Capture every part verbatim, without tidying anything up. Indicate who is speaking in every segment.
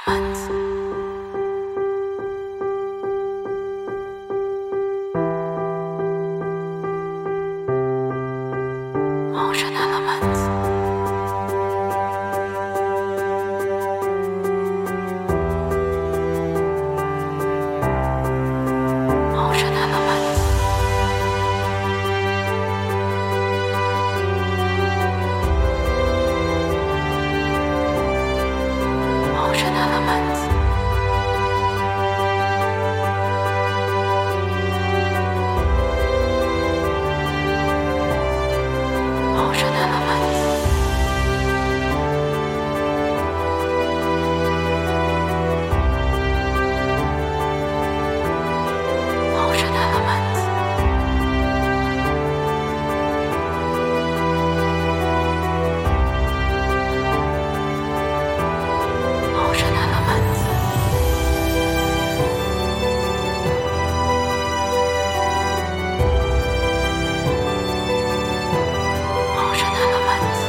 Speaker 1: Elements. Motion Elements. Motion Elements. Motion Elements. Motion Elements. Motion Elements. Motion Elements. Motion Elements.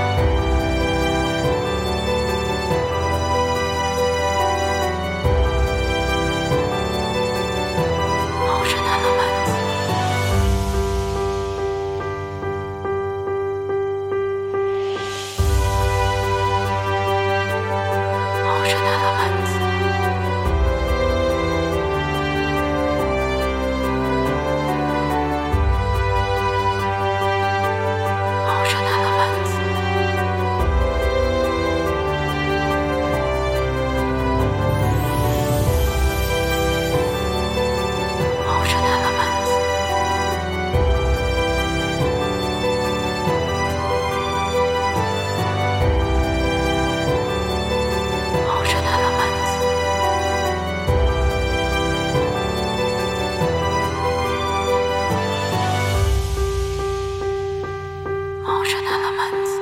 Speaker 1: Motion Elements. Motion Elements. Motion Elements. Motion Elements. Motion Elements. Motion Elements.